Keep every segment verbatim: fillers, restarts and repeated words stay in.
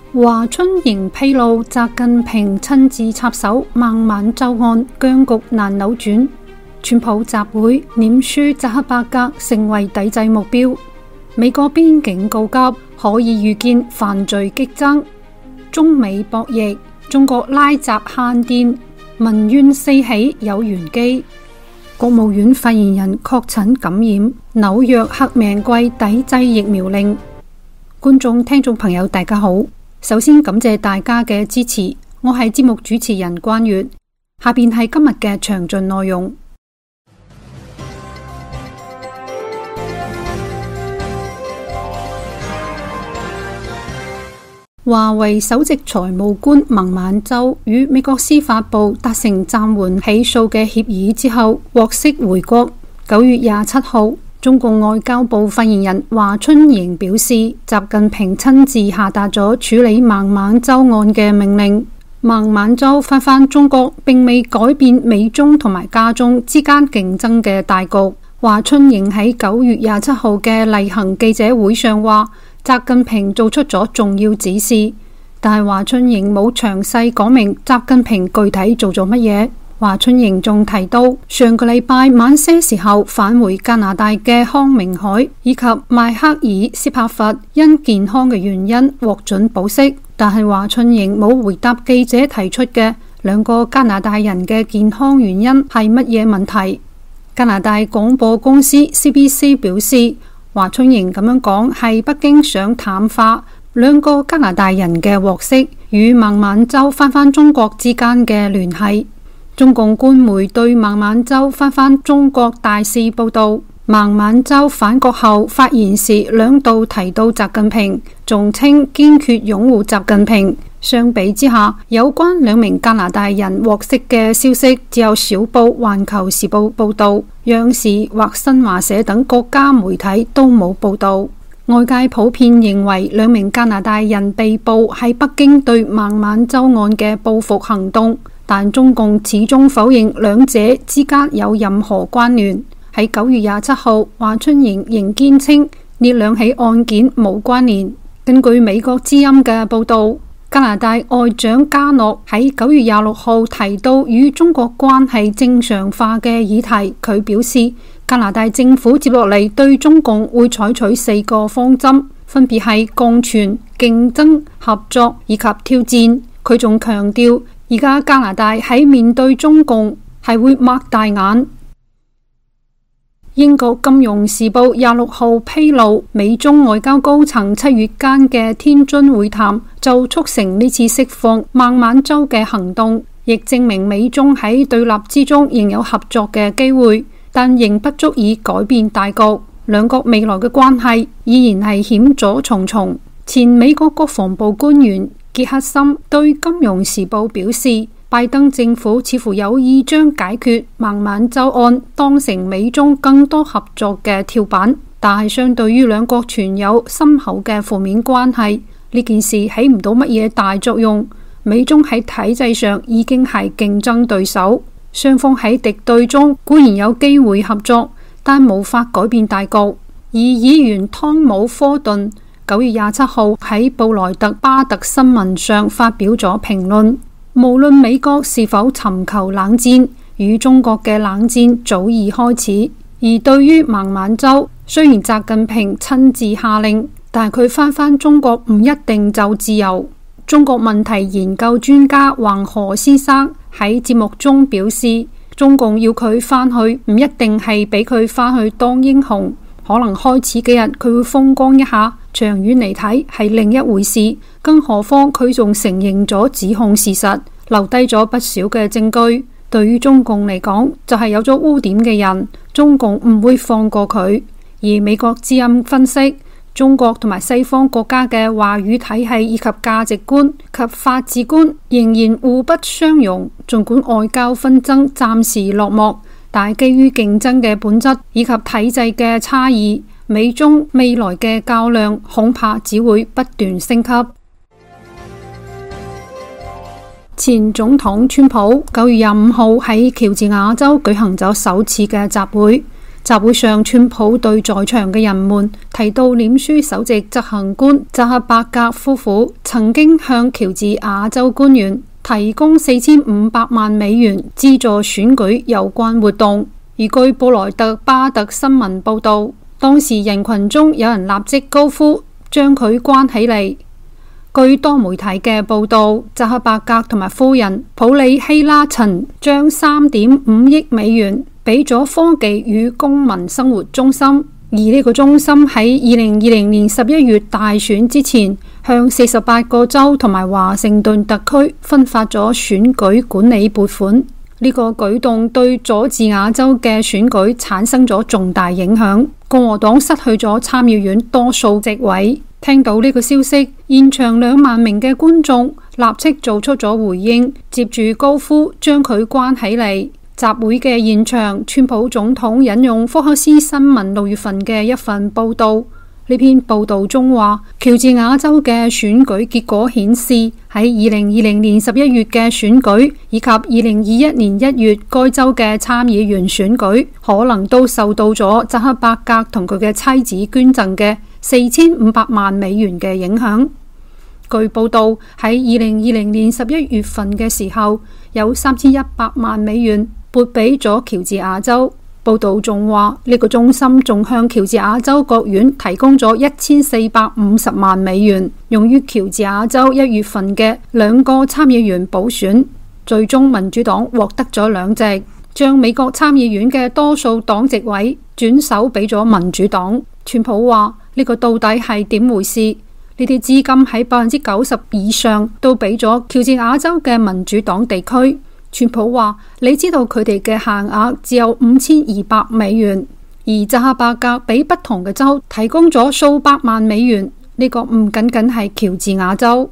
華春瑩披露，習近平親自插手孟晚舟案，僵局難扭轉。川普集會臉書扎克伯格成為抵制目標。美國邊境告急，可以預見犯罪激增。中美博弈，中國拉閘限電，民怨四起有玄機。國務院發言人確診感染，紐約黑命貴抵制疫苗令。觀眾聽眾朋友大家好，首先感謝大家嘅支持，我係節目主持人關月。下邊係今日嘅詳盡內容。華為首席財務官孟晚舟與美國司法部達成暫緩起訴嘅協議之後，獲釋回國。九月廿七號，中共外交部發言人華春瑩表示，習近平親自下達咗處理孟晚舟案嘅命令。孟晚舟返返中國，並未改變美中同埋加中之間競爭嘅大局。華春瑩喺九月廿七號嘅例行記者會上話，習近平做出咗重要指示，但係華春瑩冇詳細講明習近平具體做咗乜嘢。華春瑩仲提到，上個禮拜晚些時候返回加拿大嘅康明凱以及邁克爾斯帕弗因健康嘅原因獲准保釋，但係華春瑩冇回答記者提出嘅兩個加拿大人嘅健康原因係乜嘢問題。加拿大廣播公司 C B C 表示，華春瑩咁樣講係北京想淡化兩個加拿大人嘅獲釋與孟晚舟返返中國之間嘅聯繫。中共官媒對孟晚舟返返中國大肆報道，孟晚舟返國後發言時兩度提到習近平，仲稱堅決擁護習近平。相比之下，有關兩名加拿大人獲釋嘅消息只有小報《環球時報》報道，央視或新華社等國家媒體都冇報道。外界普遍認為兩名加拿大人被捕係北京對孟晚舟案嘅報復行動，但中共始終否認兩者之間有任何關聯。喺九月廿七號，華春瑩仍堅稱呢兩起案件冇關聯。根據美國之音嘅報道，加拿大外長加諾喺九月廿六號提到與中國關係正常化嘅議題，佢表示加拿大政府接落嚟對中共會採取四個方針，分別係共存、競爭、合作以及挑戰。佢仲強調，而家加拿大喺面對中共係會擘大眼。英國金融時報廿六號披露，美中外交高層七月間嘅天津會談就促成呢次釋放孟晚舟嘅行動，亦證明美中喺對立之中仍有合作嘅機會，但仍不足以改變大局。兩國未來嘅關係依然係險阻重重。前美國國防部官員傑克森對金融時報表示，拜登政府似乎有意將解決孟晚舟案當成美中更多合作嘅跳板，但係相對於兩國存有深厚嘅負面關係，呢件事起唔到乜嘢大作用。美中喺體制上已經係競爭對手，雙方喺敵對中固然有機會合作，但無法改變大局。而議員湯姆科頓九月廿七號喺布萊特巴特新聞上發表咗評論，無論美國是否尋求冷戰，與中國嘅冷戰早已開始。而對於孟晚舟，雖然習近平親自下令，但係佢返返中國唔一定就自由。中國問題研究專家黃河先生喺節目中表示，中共要佢返去，唔一定係俾佢返去當英雄，可能開始幾日佢會風光一下，長遠嚟睇係另一回事。更何況佢仲承認咗指控事實，留低咗不少嘅證據。對於中共嚟講，就係有咗污點嘅人，中共唔會放過佢。而美國之音分析，中國同埋西方國家嘅話語體系以及價值觀及法治觀仍然互不相容。儘管外交紛爭暫時落幕，但基於競爭嘅本質以及體制嘅差異，美中未來嘅較量恐怕只會不斷升級。前總統川普九月廿五號喺喬治亞州舉行咗首次嘅集會。 集會上，川普對在場嘅人們提到，臉書首席執行官扎克伯格夫婦曾經向喬治亞州官員提供四千五百萬美元資助選舉有關活動。而據布萊特巴特新聞報道，當時人群中有人立即高呼將佢關起嚟。據多媒體嘅報道，扎克伯格同埋夫人普里希拉曾將三點五億美元俾咗科技與公民生活中心，而呢個中心喺二零二零年十一月大選之前，向四十八個州同埋華盛頓特區分發咗選舉管理撥款。呢、這個舉動對佐治亞州嘅選舉產生咗重大影響，共和黨失去咗參議院多數席位。聽到呢個消息，現場兩萬名嘅觀眾立即做出咗回應，接住高呼將佢關起嚟。集會嘅現場，川普總統引用福克斯新聞六月份嘅一份報道。呢篇報道中話，喬治亞州嘅選舉結果顯示，喺二零二零年十一月嘅選舉以及二零二一年一月該州嘅參議員選舉，可能都受到咗扎克伯格同佢嘅妻子捐贈嘅四千五百萬美元嘅影響。據報道，喺二零二零年十一月份嘅時候，有三千一百萬美元撥俾咗喬治亞州。報道仲話，呢個中心仲向喬治亞州國院提供咗一千四百五十萬美元，用於喬治亞州一月份嘅兩個參議員補選。最終民主黨獲得咗兩席，將美國參議院嘅多數黨席位轉手俾咗民主黨。川普話，呢個到底係點回事？呢啲資金喺百分之九十以上都俾咗喬治亞州嘅民主黨地區。川普話，你知道佢哋嘅限額只有五千二百美元，而扎克伯格俾不同嘅州提供咗數百萬美元。呢、這個唔僅僅係喬治亞州。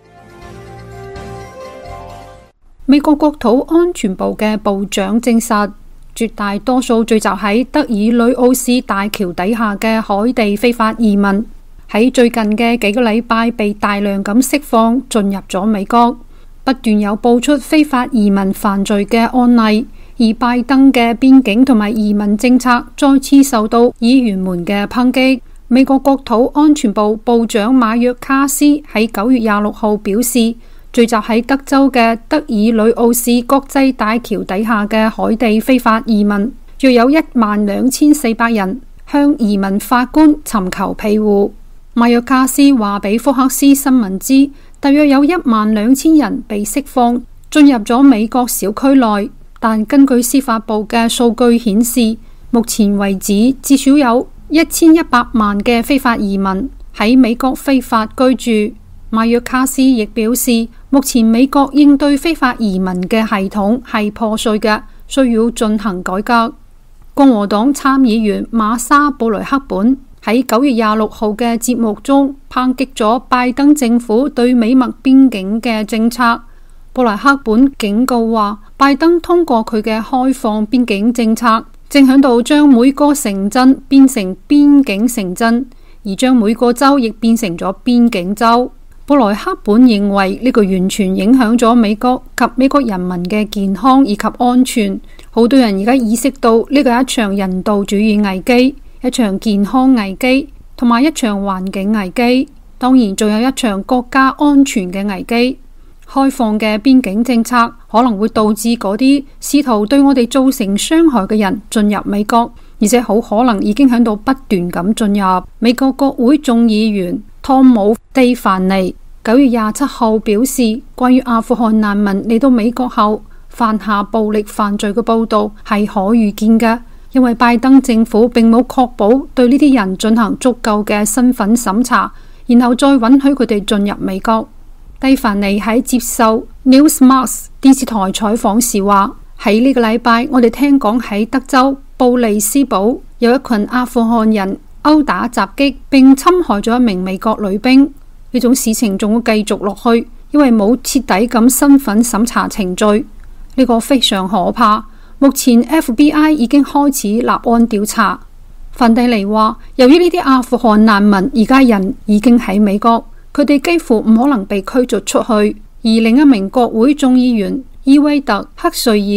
美國國土安全部嘅部長證實，絕大多數聚集喺德爾女奧斯大橋底下嘅海地非法移民，喺最近嘅幾個禮拜被大量咁釋放進入咗美國。不斷有爆出非法移民犯罪嘅案例，而拜登嘅邊境同埋移民政策再次受到議員們嘅抨擊。美國國土安全部部長馬約卡斯喺九月廿六號表示，聚集喺德州嘅德爾女奧斯國際大橋底下嘅海地非法移民約有一萬兩千四百人，向移民法官尋求庇護。馬約卡斯話俾福克斯新聞知，大約有一萬兩千人被釋放進入咗美國小區內，但根據司法部嘅數據顯示，目前為止至少有一千一百萬嘅非法移民喺美國非法居住。馬約卡斯亦表示，目前美國應對非法移民嘅系統係破碎嘅，需要進行改革。共和黨參議員瑪莎布雷克本喺九月廿六號嘅節目中抨擊咗拜登政府對美墨邊境嘅政策。布萊克本警告話，拜登通過佢嘅開放邊境政策，正響度將每個城鎮變成邊境城鎮，而將每個州亦變成咗邊境州。布萊克本認為呢個完全影響咗美國及美國人民嘅健康以及安全。好多人而家意識到呢個係一場人道主義危機，一場健康危機，同埋一場環境危機，當然仲有一場國家安全嘅危機。開放嘅邊境政策可能會導致嗰啲試圖對我哋造成傷害嘅人進入美國，而且好可能已經喺度不斷咁進入。美國國會眾議員湯姆蒂凡尼九月廿七號表示，關於阿富汗難民嚟到美國後犯下暴力犯罪嘅報道係可預見嘅。因為拜登政府並冇確保對呢啲人進行足夠嘅身份審查，然後再允許佢哋進入美國。蒂凡尼喺接受 Newsmax 電視台採訪時話，喺呢個禮拜我哋聽講喺德州布里斯堡有一群阿富汗人毆打襲擊並侵害咗一名美國女兵。呢種事情仲會繼續落去，因為冇徹底咁身份審查程序。呢個非常可怕。目前 F B I 已經開始立案調查。范蒂尼話，由於呢啲阿富汗難民而家人已經喺美國，佢哋幾乎唔可能被驅逐出去。而另一名國會眾議員伊威特克瑞爾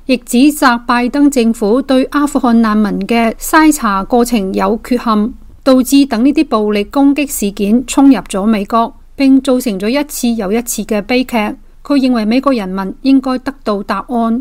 亦指責拜登政府對阿富汗難民嘅篩查過程有缺陷，導致等呢啲暴力攻擊事件衝入咗美國，並造成咗一次又一次嘅悲劇。佢認為美國人民應該得到答案。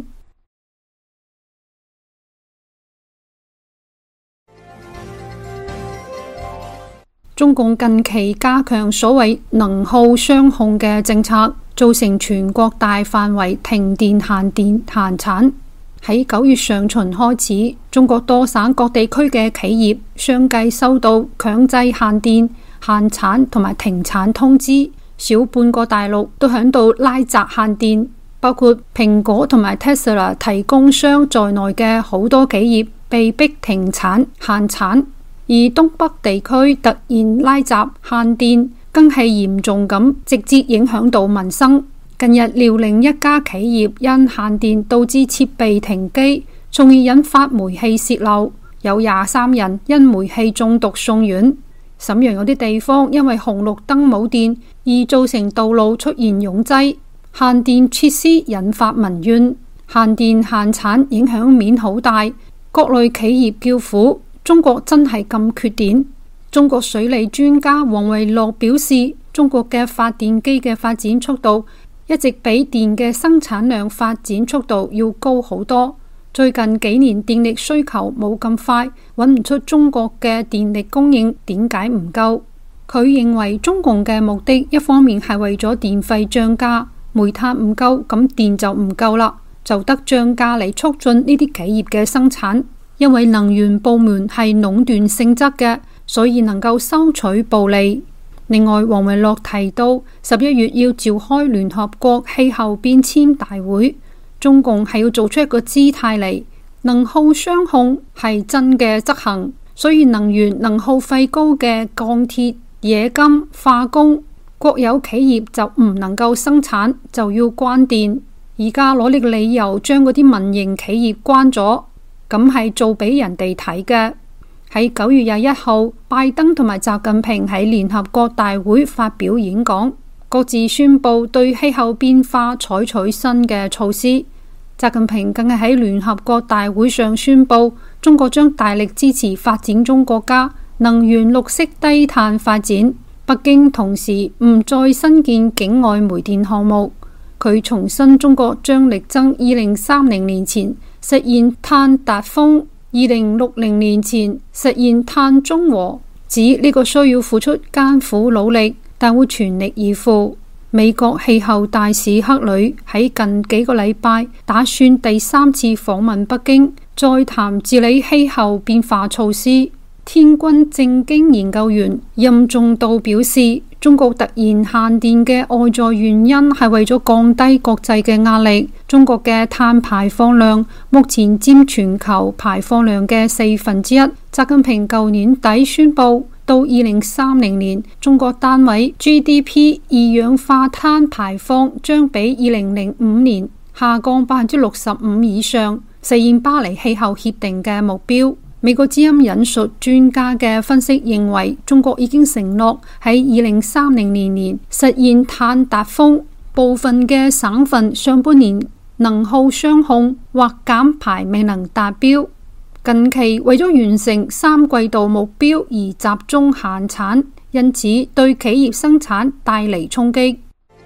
中共近期加強所謂能耗雙控嘅政策，造成全國大範圍停電、限電、限產。喺九月上旬開始，中國多省各地區嘅企業相繼收到強制限電、限產同埋停產通知，小半個大陸都響度拉閘限電，包括蘋果同埋 Tesla 提供商在內嘅好多企業被逼停產限產。而東北地區突然拉閘限電，更係嚴重咁直接影響到民生。近日遼寧一家企業因限電導致設備停機，從而引發煤氣洩漏，有廿三人因煤氣中毒送院。瀋陽有啲地方因為紅綠燈冇電而造成道路出現擁擠，限電設施引發民怨，限電限產影響面好大，各類企業叫苦。中國真係咁缺電？中國水利專家王維洛表示，中國嘅發電機嘅發展速度一直比電嘅生產量發展速度要高好多。最近幾年電力需求冇咁快，揾唔出中國嘅電力供應點解唔夠。佢認為中共嘅目的一方面係為咗電費漲價，煤炭唔夠，咁電就唔夠啦，就得漲價嚟促進呢啲企業嘅生產。因為能源部門係壟斷性質嘅，所以能夠收取暴利。另外，王維洛提到十一月要召開聯合國氣候變遷大會，中共係要做出一個姿態嚟，能耗雙控係真嘅執行，所以能源能耗費高嘅鋼鐵、冶金、化工國有企業就唔能夠生產，就要關電。而家攞呢個理由將嗰啲民營企業關咗，咁係做俾人哋睇嘅。喺九月廿一號，拜登同埋習近平喺聯合國大會發表演講，各自宣布對氣候變化採取新嘅措施。習近平更係喺聯合國大會上宣布，中國將大力支持發展中國家能源綠色低碳發展。北京同時唔再新建境外煤電項目。佢重申中國將力爭二零三零年前實現碳達峰，二零六零年前實現碳中和，指呢個需要付出艱苦努力，但會全力以赴。美國氣候大使克里喺近幾個禮拜打算第三次訪問北京，再談治理氣候變化措施。天軍政經研究員任重道表示，中國突然限電嘅外在原因係為咗降低國際嘅壓力。中國嘅碳排放量目前佔全球排放量嘅四分之一。習近平舊年底宣布，到二零三零年，中國單位 G D P 二氧化碳排放將比二零零五年下降百分之六十五以上，實現巴黎氣候協定嘅目標。美國之音引述專家嘅分析認為，中國已經承諾喺二零三零年年實現碳達峰，部分嘅省份上半年能耗雙控或減排未能達標。近期為咗完成三季度目標而集中限產，因此對企業生產帶嚟衝擊。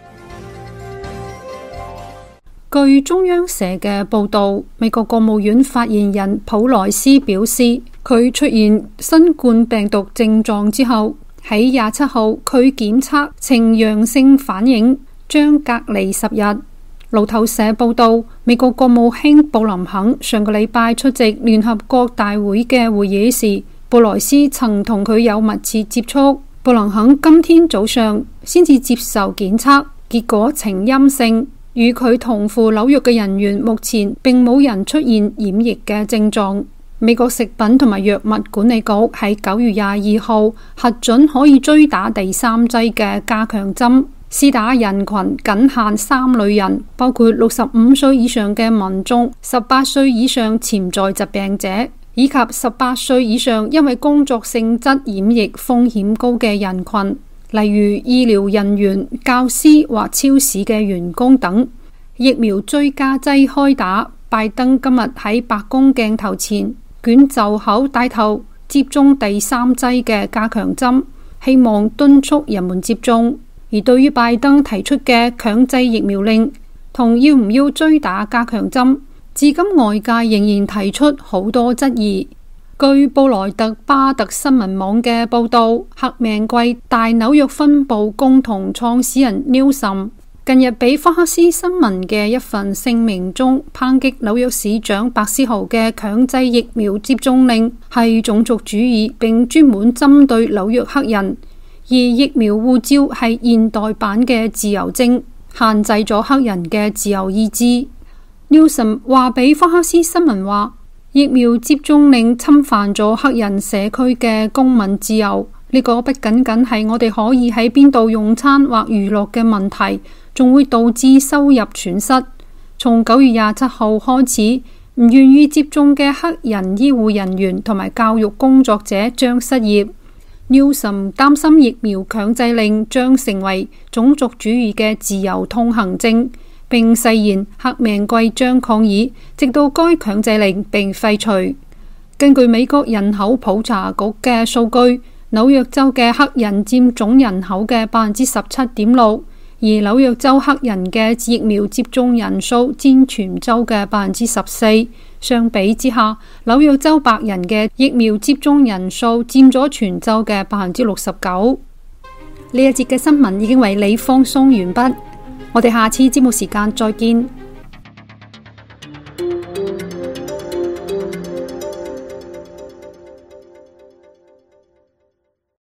據中央社嘅報道，美國國務院發言人普萊斯表示，佢出現新冠病毒症狀之後，喺廿七號佢檢測呈陽性反應，將隔離十日。路透社報道，美國國務卿布林肯上個禮拜出席聯合國大會嘅會議時，布萊斯曾同佢有密切接觸。布林肯今天早上先至接受檢測，結果呈陰性。與佢同赴紐約嘅人員目前並冇人出現染疫嘅症狀。美國食品同埋藥物管理局喺九月廿二號核准可以追打第三劑嘅加強針，施打人群僅限三類人，包括六十五歲以上嘅民眾、十八歲以上潛在疾病者，以及十八歲以上因為工作性質染疫風險高嘅人群，例如醫療人員、教師或超市嘅員工等。疫苗追加劑開打拜登今日喺白宮鏡頭前捲袖口帶頭接種第三劑嘅加強針，希望敦促人們接種。而對於拜登提出嘅強制疫苗令同要唔要追打加強針，至今外界仍然提出好多質疑。據布萊特巴特新聞網嘅報道，黑命貴大紐約分部共同創始人 Newsom 近日俾福克斯新聞嘅一份聲明中抨擊紐約市長白思豪嘅強制疫苗接種令係種族主義，並專門針對紐約黑人，而疫苗護照係現代版嘅自由證，限制咗黑人嘅自由意志。Newsom 話俾福克斯新聞話，疫苗接種令侵犯咗黑人社區嘅公民自由，呢個不僅僅係我哋可以喺邊度用餐或娛樂嘅問題，仲會導致收入損失。從九月廿七號開始，唔願意接種嘅黑人醫護人員同埋教育工作者將失業。Newsom 擔心疫苗強制令將成為種族主義嘅自由通行證，並誓言黑命貴將抗議，直到該強制令被廢除。根據美國人口普查局嘅數據，紐約州嘅黑人佔總人口嘅百分之十七點六，而紐約州黑人嘅疫苗接種人數佔全州嘅百分之十四。相比之下，紐約州白人嘅疫苗接種人數佔咗全州嘅百分之六十九。呢一節嘅新聞已經為你放送完畢。我哋下次節目時間再見。